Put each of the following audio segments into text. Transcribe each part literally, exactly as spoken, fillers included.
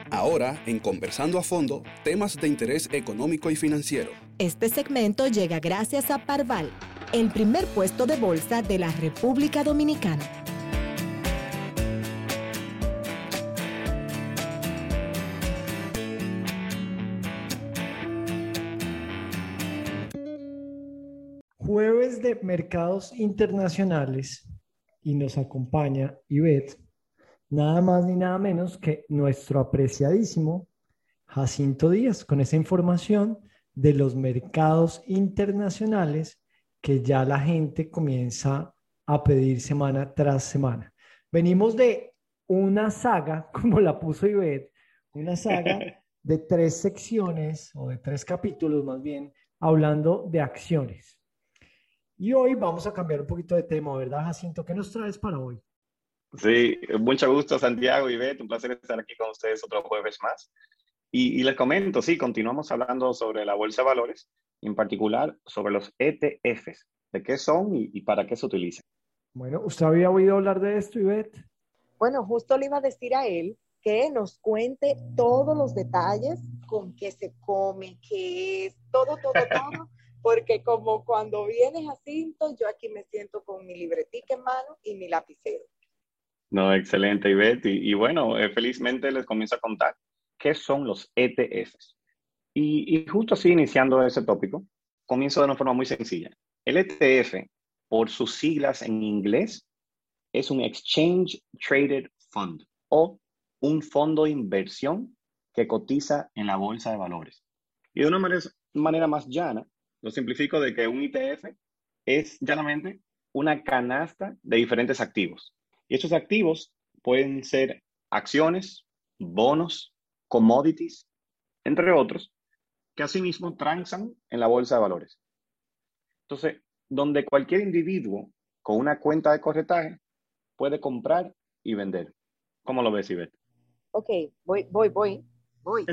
Ahora, en Conversando a Fondo, temas de interés económico y financiero. Este segmento llega gracias a Parval, el primer puesto de bolsa de la República Dominicana. Jueves de mercados internacionales y nos acompaña Ivette, nada más ni nada menos que nuestro apreciadísimo Jacinto Díaz, con esa información de los mercados internacionales que ya la gente comienza a pedir semana tras semana. Venimos de una saga, como la puso Ivette, una saga de tres secciones o de tres capítulos más bien, hablando de acciones. Y hoy vamos a cambiar un poquito de tema, ¿verdad, Jacinto? ¿Qué nos traes para hoy? Sí, mucho gusto, Santiago y Beth, un placer estar aquí con ustedes otro jueves más. Y, y les comento, sí, continuamos hablando sobre la bolsa de valores, en particular sobre los E T Fs, de qué son y, y para qué se utilizan. Bueno, ¿usted había oído hablar de esto, Ivette? Bueno, justo le iba a decir a él que nos cuente todos los detalles, con qué se come, qué es, todo, todo, todo, porque como cuando viene Jacinto, yo aquí me siento con mi libretica en mano y mi lapicero. No, excelente, Ivette. Y, y bueno, eh, felizmente les comienzo a contar qué son los E T Fs. Y, y justo así, iniciando ese tópico, comienzo de una forma muy sencilla. El E T F, por sus siglas en inglés, es un Exchange Traded Fund o un fondo de inversión que cotiza en la bolsa de valores. Y de una manera, manera más llana, lo simplifico de que un E T F es llanamente una canasta de diferentes activos. Y estos activos pueden ser acciones, bonos, commodities, entre otros, que asimismo transan en la bolsa de valores. Entonces, donde cualquier individuo con una cuenta de corretaje puede comprar y vender. ¿Cómo lo ves, Ivette? Ok, voy, voy, voy, voy.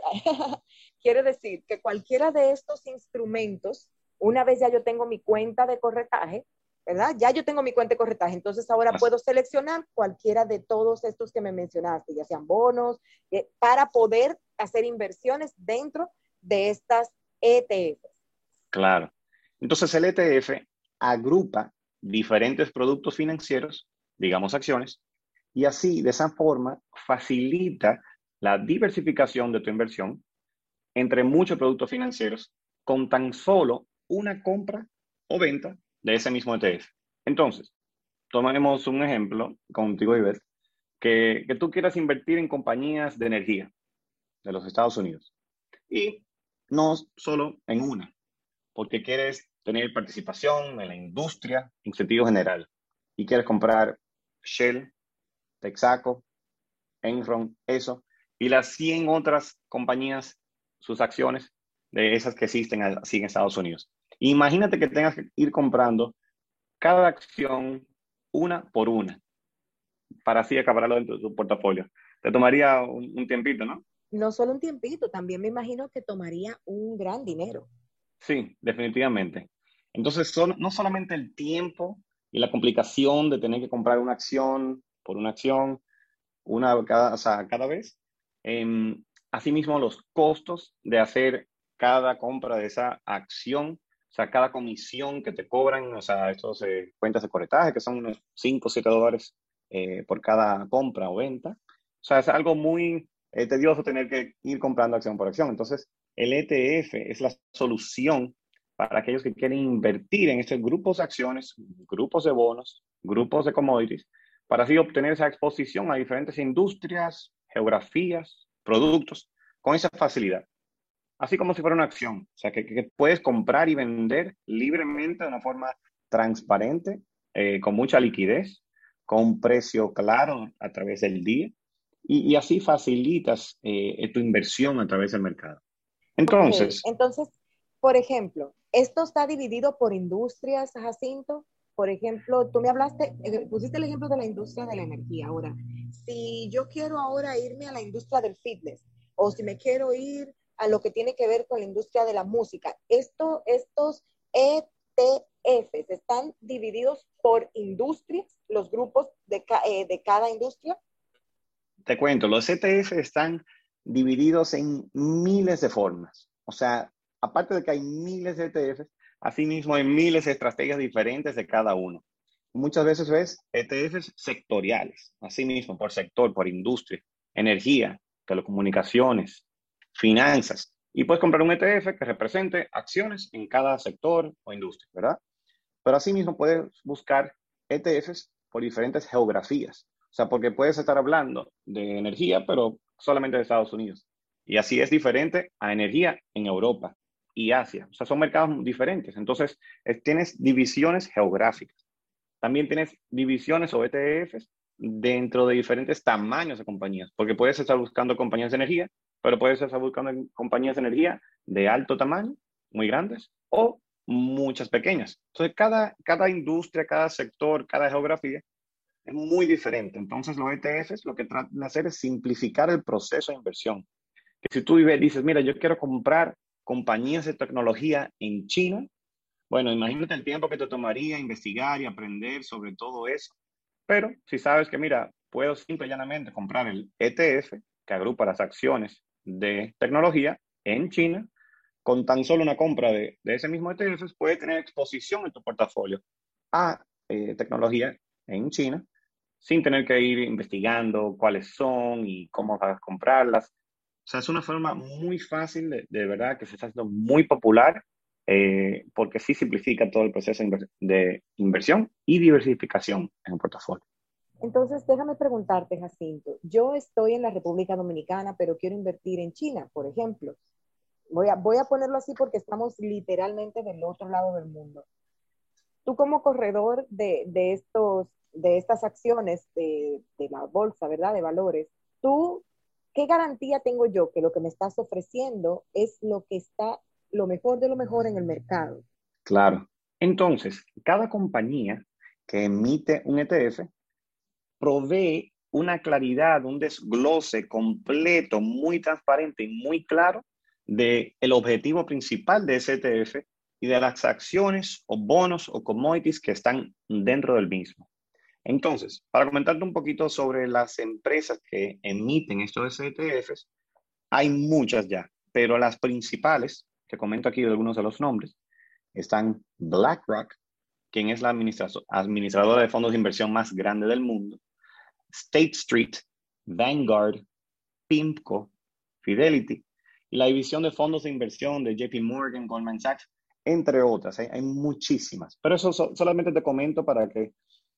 Quiere decir que cualquiera de estos instrumentos, una vez ya yo tengo mi cuenta de corretaje, ¿verdad? Ya yo tengo mi cuenta de corretaje, entonces ahora Así. puedo seleccionar cualquiera de todos estos que me mencionaste, ya sean bonos, eh, para poder hacer inversiones dentro de estas E T Fs. Claro. Entonces el E T F agrupa diferentes productos financieros, digamos acciones, y así, de esa forma, facilita la diversificación de tu inversión entre muchos productos financieros con tan solo una compra o venta de ese mismo E T F. Entonces, tomemos un ejemplo contigo, Ivette, que, que tú quieras invertir en compañías de energía de los Estados Unidos y no solo en una, porque quieres tener participación en la industria en sentido general y quieres comprar Shell, Texaco, Enron, eso, y las cien otras compañías, sus acciones de esas que existen así en Estados Unidos. Imagínate que tengas que ir comprando cada acción una por una para así acabarlo dentro de tu portafolio. Te tomaría un, un tiempito, ¿no? No solo un tiempito, también me imagino que tomaría un gran dinero. Sí, definitivamente. Entonces, son, no solamente el tiempo y la complicación de tener que comprar una acción por una acción, una cada, o sea, cada vez, eh, asimismo los costos de hacer cada compra de esa acción, o sea, cada comisión que te cobran, o sea, estos eh, cuentas de corretaje que son unos cinco o siete dólares eh, por cada compra o venta. O sea, es algo muy eh, tedioso tener que ir comprando acción por acción. Entonces, el E T F es la solución para aquellos que quieren invertir en estos grupos de acciones, grupos de bonos, grupos de commodities, para así obtener esa exposición a diferentes industrias, geografías, productos, con esa facilidad. Así como si fuera una acción. O sea, que, que puedes comprar y vender libremente de una forma transparente, eh, con mucha liquidez, con un precio claro a través del día, y, y así facilitas eh, tu inversión a través del mercado. Ok, Entonces, entonces, por ejemplo, esto está dividido por industrias, Jacinto. Por ejemplo, tú me hablaste, eh, pusiste el ejemplo de la industria de la energía. Ahora, si yo quiero ahora irme a la industria del fitness o si me quiero ir a lo que tiene que ver con la industria de la música, esto, estos E T Fs están divididos por industrias, los grupos de, ca eh, de cada industria. te cuento, los E T F están divididos en miles de formas. O sea, aparte de que hay miles de E T Fs, asimismo hay miles de estrategias diferentes de cada uno. Muchas veces ves E T Fs sectoriales, asimismo por sector, por industria, energía, telecomunicaciones, finanzas. Y puedes comprar un E T F que represente acciones en cada sector o industria, ¿verdad? Pero asimismo puedes buscar E T Fs por diferentes geografías. O sea, porque puedes estar hablando de energía, pero solamente de Estados Unidos. Y así es diferente a energía en Europa y Asia. O sea, son mercados diferentes. Entonces, es, tienes divisiones geográficas. También tienes divisiones o E T Fs dentro de diferentes tamaños de compañías. Porque puedes estar buscando compañías de energía, pero puedes estar buscando compañías de energía de alto tamaño, muy grandes, o muchas pequeñas. Entonces, cada, cada industria, cada sector, cada geografía es muy diferente. Entonces, los E T Fs lo que tratan de hacer es simplificar el proceso de inversión. Que si tú dices, mira, yo quiero comprar compañías de tecnología en China, bueno, imagínate el tiempo que te tomaría investigar y aprender sobre todo eso. Pero si sabes que, mira, puedo simple y llanamente comprar el E T F que agrupa las acciones de tecnología en China, con tan solo una compra de, de ese mismo E T F, puedes tener exposición en tu portafolio a eh, tecnología en China, sin tener que ir investigando cuáles son y cómo vas a comprarlas. O sea, es una forma muy fácil, de, de verdad, que se está haciendo muy popular, eh, porque sí simplifica todo el proceso de, inver de inversión y diversificación en el portafolio. Entonces, déjame preguntarte, Jacinto, yo estoy en la República Dominicana, pero quiero invertir en China, por ejemplo. Voy a, voy a ponerlo así porque estamos literalmente del otro lado del mundo. Tú como corredor de, de, estos, de estas acciones de, de la bolsa, ¿verdad? De valores, ¿tú qué garantía tengo yo que lo que me estás ofreciendo es lo que está, lo mejor de lo mejor en el mercado? Claro. Entonces, cada compañía que emite un E T F provee una claridad, un desglose completo, muy transparente y muy claro del objetivo principal de ese E T F y de las acciones o bonos o commodities que están dentro del mismo. Entonces, para comentarte un poquito sobre las empresas que emiten estos E T Fs, hay muchas ya, pero las principales, que comento aquí algunos de los nombres, están BlackRock, quien es la administradora de fondos de inversión más grande del mundo, State Street, Vanguard, PIMCO, Fidelity, y la división de fondos de inversión de J P Morgan, Goldman Sachs, entre otras. Hay, hay muchísimas. Pero eso so, solamente te comento para que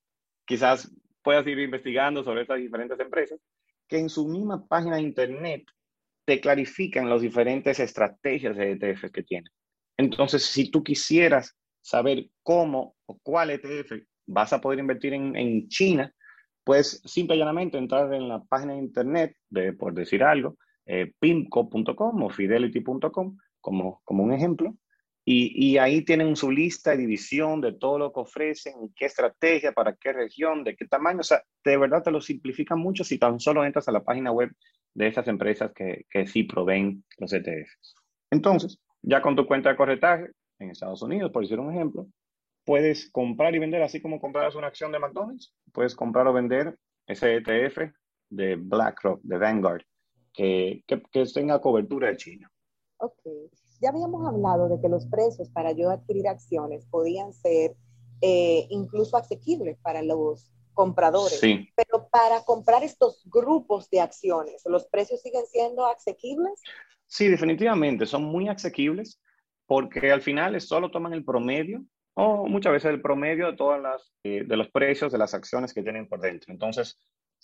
quizás puedas ir investigando sobre estas diferentes empresas, que en su misma página de internet te clarifican las diferentes estrategias de E T F que tienen. Entonces, si tú quisieras saber cómo o cuál E T F vas a poder invertir en, en China, puedes simple y llanamente entrar en la página de internet, de, por decir algo, eh, pimco punto com o fidelity punto com, como, como un ejemplo, y, y ahí tienen su lista de división de todo lo que ofrecen, qué estrategia, para qué región, de qué tamaño. O sea, de verdad te lo simplifica mucho si tan solo entras a la página web de esas empresas que, que sí proveen los E T Fs. Entonces, ya con tu cuenta de corretaje en Estados Unidos, por decir un ejemplo, puedes comprar y vender, así como compraras una acción de McDonald's, puedes comprar o vender ese E T F de BlackRock, de Vanguard, que, que, que tenga cobertura de China. Ok. Ya habíamos hablado de que los precios para yo adquirir acciones podían ser eh, incluso asequibles para los compradores. Sí. Pero para comprar estos grupos de acciones, ¿los precios siguen siendo asequibles? Sí, definitivamente, son muy asequibles porque al final solo toman el promedio o muchas veces el promedio de todas las, eh, de los precios de las acciones que tienen por dentro. Entonces,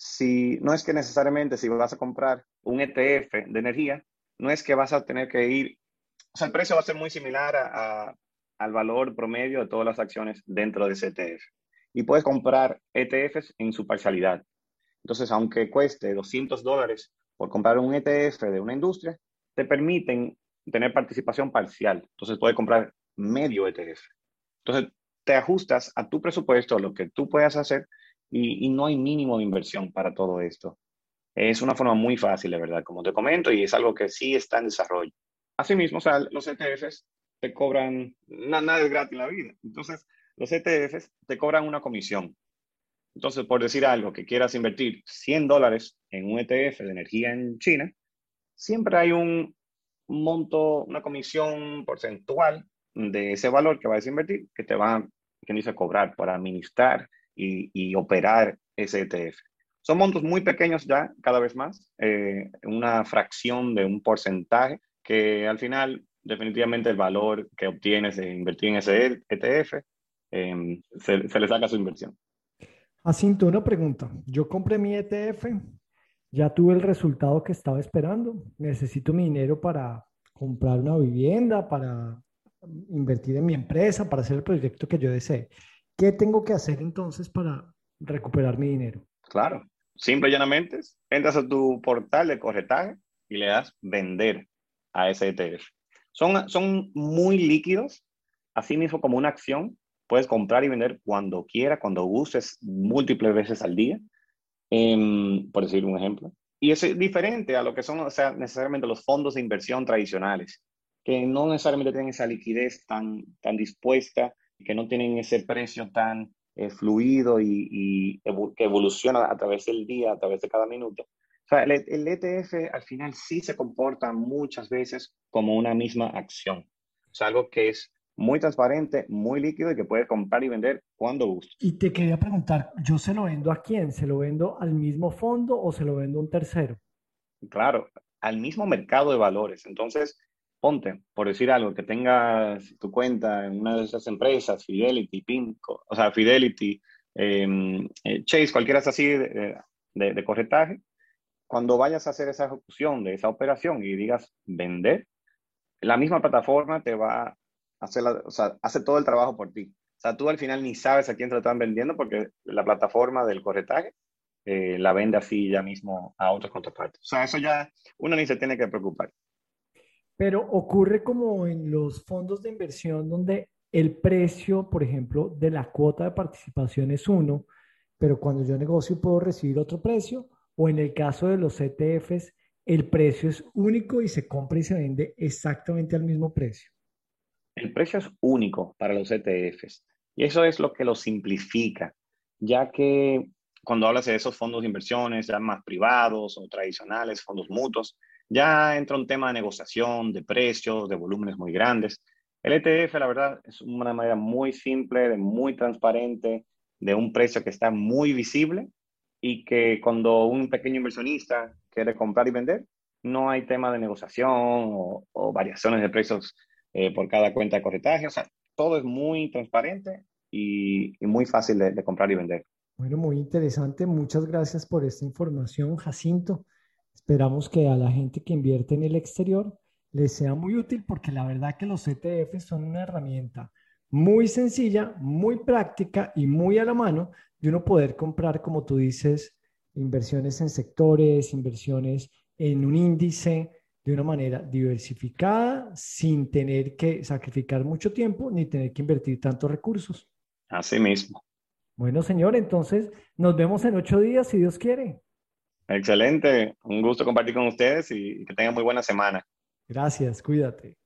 si no es que necesariamente si vas a comprar un E T F de energía, no es que vas a tener que ir, o sea, el precio va a ser muy similar a, a, al valor promedio de todas las acciones dentro de ese E T F. Y puedes comprar E T Fs en su parcialidad. Entonces, aunque cueste doscientos dólares por comprar un E T F de una industria, te permiten tener participación parcial. Entonces, puedes comprar medio E T F. Entonces, te ajustas a tu presupuesto, a lo que tú puedas hacer, y, y no hay mínimo de inversión para todo esto. Es una forma muy fácil, de verdad, como te comento, y es algo que sí está en desarrollo. Asimismo, o sea, los E T Fs te cobran, nada es gratis en la vida. Entonces, los E T Fs te cobran una comisión. Entonces, por decir algo, que quieras invertir cien dólares en un E T F de energía en China, siempre hay un monto, una comisión porcentual de ese valor que vas a invertir que te van, que dice, cobrar para administrar y, y operar ese E T F. Son montos muy pequeños ya, cada vez más, eh, una fracción de un porcentaje que al final definitivamente el valor que obtienes de invertir en ese E T F eh, se, se le saca su inversión. Jacinto, una pregunta. Yo compré mi E T F, ya tuve el resultado que estaba esperando. Necesito mi dinero para comprar una vivienda, para invertir en mi empresa, para hacer el proyecto que yo desee. ¿Qué tengo que hacer entonces para recuperar mi dinero? Claro, simple y llanamente, entras a tu portal de corretaje y le das vender a ese E T F. Son, son muy líquidos, así mismo como una acción. Puedes comprar y vender cuando quieras, cuando gustes, múltiples veces al día, eh, por decir un ejemplo. Y es diferente a lo que son, o sea, necesariamente los fondos de inversión tradicionales, que no necesariamente tienen esa liquidez tan, tan dispuesta, que no tienen ese precio tan eh, fluido y, y evo que evoluciona a través del día, a través de cada minuto. O sea, el, el E T F al final sí se comporta muchas veces como una misma acción. O sea, algo que es muy transparente, muy líquido y que puedes comprar y vender cuando gustes. Y te quería preguntar, ¿yo se lo vendo a quién? ¿Se lo vendo al mismo fondo o se lo vendo a un tercero? Claro, al mismo mercado de valores. Entonces, ponte, por decir algo, que tengas tu cuenta en una de esas empresas, Fidelity, Pinco, o sea, Fidelity, eh, eh, Chase, cualquiera así de, de, de corretaje. Cuando vayas a hacer esa ejecución de esa operación y digas vender, la misma plataforma te va a hacer, la, o sea, hace todo el trabajo por ti. O sea, tú al final ni sabes a quién te lo están vendiendo porque la plataforma del corretaje eh, la vende así ya mismo a otros contrapartes. O sea, eso ya uno ni se tiene que preocupar. Pero ocurre como en los fondos de inversión donde el precio, por ejemplo, de la cuota de participación es uno, pero cuando yo negocio puedo recibir otro precio, o en el caso de los E T Fs, el precio es único y se compra y se vende exactamente al mismo precio. El precio es único para los E T Fs y eso es lo que lo simplifica, ya que cuando hablas de esos fondos de inversiones ya más privados o tradicionales, fondos mutuos, ya entra un tema de negociación, de precios, de volúmenes muy grandes. El E T F, la verdad, es una manera muy simple, de muy transparente, de un precio que está muy visible y que cuando un pequeño inversionista quiere comprar y vender, no hay tema de negociación o, o variaciones de precios eh, por cada cuenta de corretaje. O sea, todo es muy transparente y, y muy fácil de, de comprar y vender. Bueno, muy interesante. Muchas gracias por esta información, Jacinto. Esperamos que a la gente que invierte en el exterior les sea muy útil porque la verdad que los E T Fs son una herramienta muy sencilla, muy práctica y muy a la mano de uno poder comprar, como tú dices, inversiones en sectores, inversiones en un índice de una manera diversificada, sin tener que sacrificar mucho tiempo ni tener que invertir tantos recursos. Así mismo. Bueno, señor, entonces nos vemos en ocho días, si Dios quiere. Excelente. Un gusto compartir con ustedes y que tengan muy buena semana. Gracias, cuídate.